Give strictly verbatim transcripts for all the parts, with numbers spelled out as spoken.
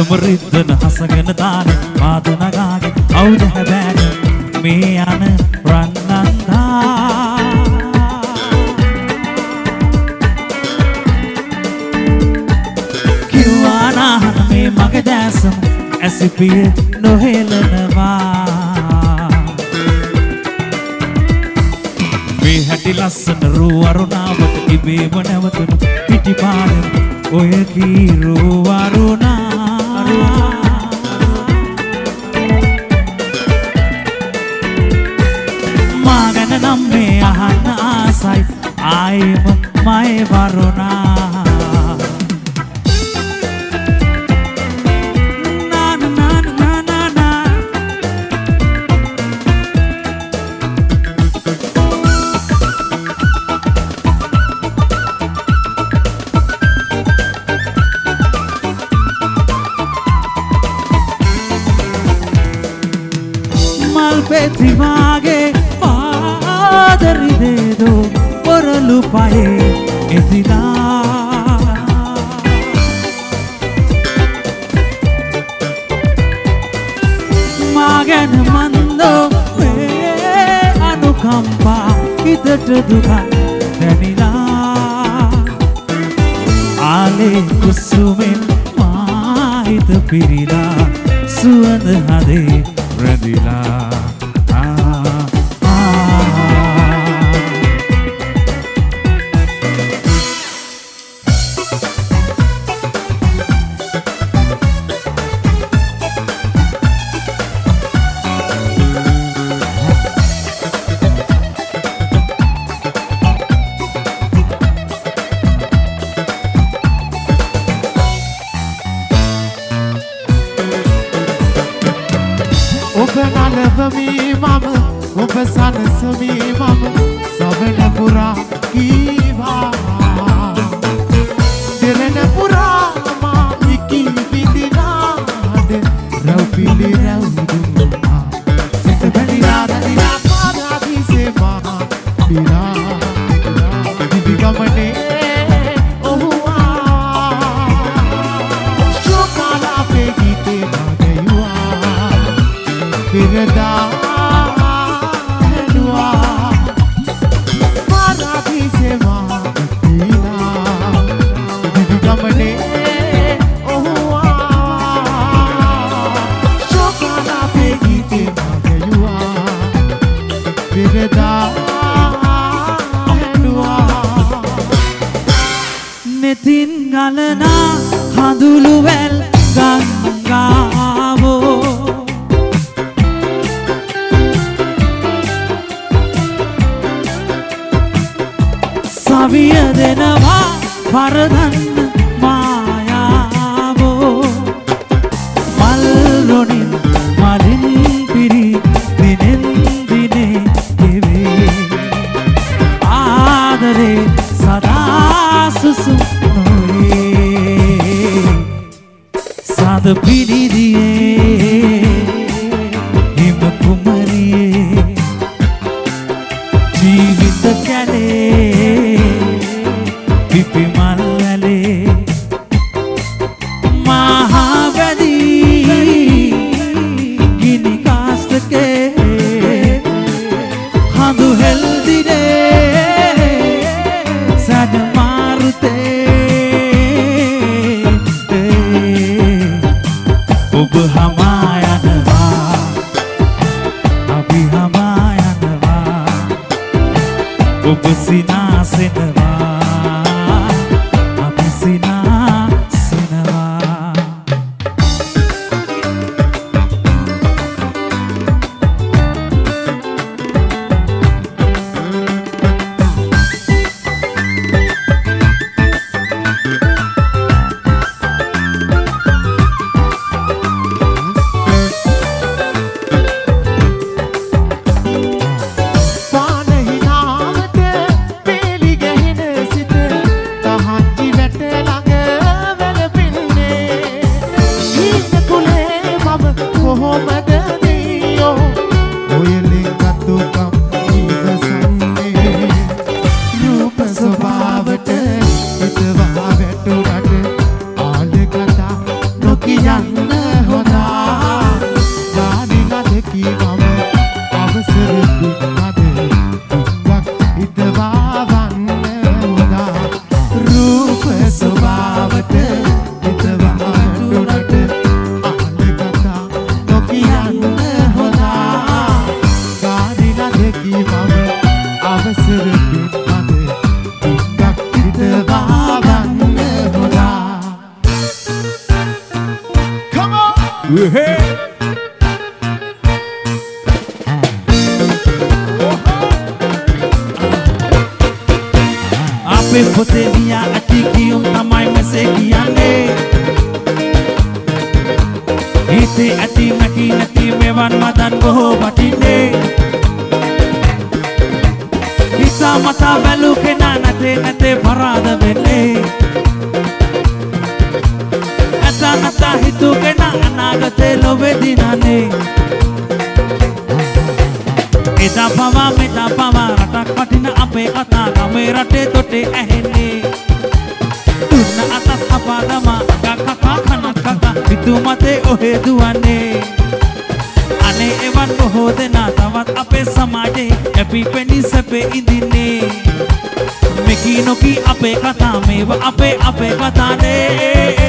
සමරිද්දන හසගෙන දාන පාද නගාගේ අවුද හැබෑගෙන මේ යන රන්නන්දා කිව්වා නාහන මේ මගේ දැසම ඇසිපිය නොහෙලනවා මේ හැටි ලස්සන රූ අරුණාවට ඉබේම නැවතුණු පිටිපාරෙන් ඔය කීරෝ වරුණා මාගන නම් මේ අහන්න ආසයි ආයෙම මයි වරුණා ප්‍රතිමාගේ පාදරි දේදෝ පොරලු පයේ එදිලා මාගැන මන්දෝ වේ අනුකම්පා හිතට දුකක් දැනිලා ආලේ කුසුමෙන් මාහිත පිරිලා සුවඳ හදේ රැඳිලා අපේ පොතේ ලියා ඇති කියුම් තමයි මෙසේ කියන්නේ හිතේ ඇති නැති නැති මෙවන් මදන් බොහෝ වටින්නේ හිතා මතා බැලූ කෙනා නැතේ නැතේ පරාද වෙන්නේ ඇතා නැතා හිතූ කෙනා අනාගතේ ලොවේ දිනන්නේ එදා පවා මෙදා පවා රටක් වටින අපේ කතා ගමේ රටේ තොටේ ඇහෙන්නේ දුන්න අතත් අපා දමා කකකා කනක් කකා හිතු මතේ ඔහේ දුවන්නේ අනේ එවන් බොහෝ දෙනා තවත් අපේ සමාජයේ යැපි පෙනී සැපේ ඉඳින්නේ මෙකී නොකී අපේ කතා මේව අපේ අපේ කතානේ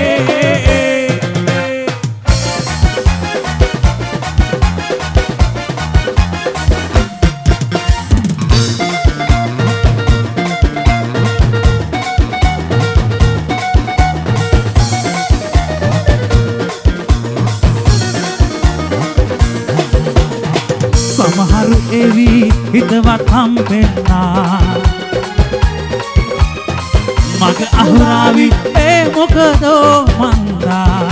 සමහරු එවි හිතවත් හම්බෙන්නා මග අහුරාවි ඒ මොකදෝ මන්දා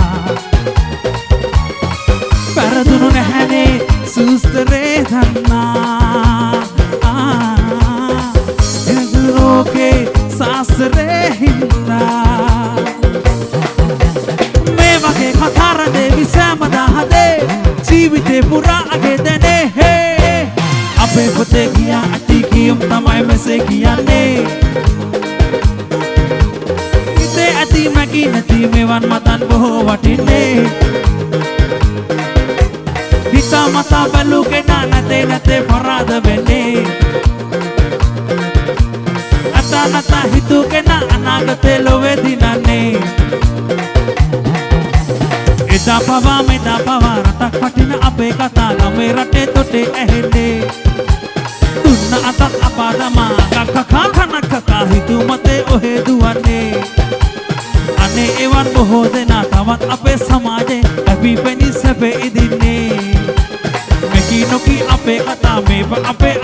පෙරදුණු නැහැනේ සුස්තරේ දන්නා එදුරෝකේ සාස්තරේ හින්දා මේ වගේ කතරදේ විසෑමදා හදේ ජීවිතේ පුරා අගෙදනේ අපේ පොතේ ගියා ඇති කියුම් තමයි මෙසේ කියන්නේ හිතේ ඇති මැකි නැති මෙවන් මතන් බොහෝ වටින්නේ හිතා මතා බැලූ කෙනා නැතේ නැතේ පරාද වෙන්නේ ඇතා නැතා හිතූ කෙනා අනාගතේ ලොවේ දිනන්නේ එදා පවා මෙදා පවා රටක් වටින අපේ කතා ගමේ රටේ තොටේ ඇහෙන්නේ දුන්න අතත් අපා දමා කකකා කනක් කකා හිතු මතේ ඔහේ දුවන්නේ අනේ එවන් බොහෝ දෙනා තවත් අපේ සමාජයේ අපි පෙනී සැපේ ඉදින්නේ මෙකී නොකී අපේ කතා මේව අපේ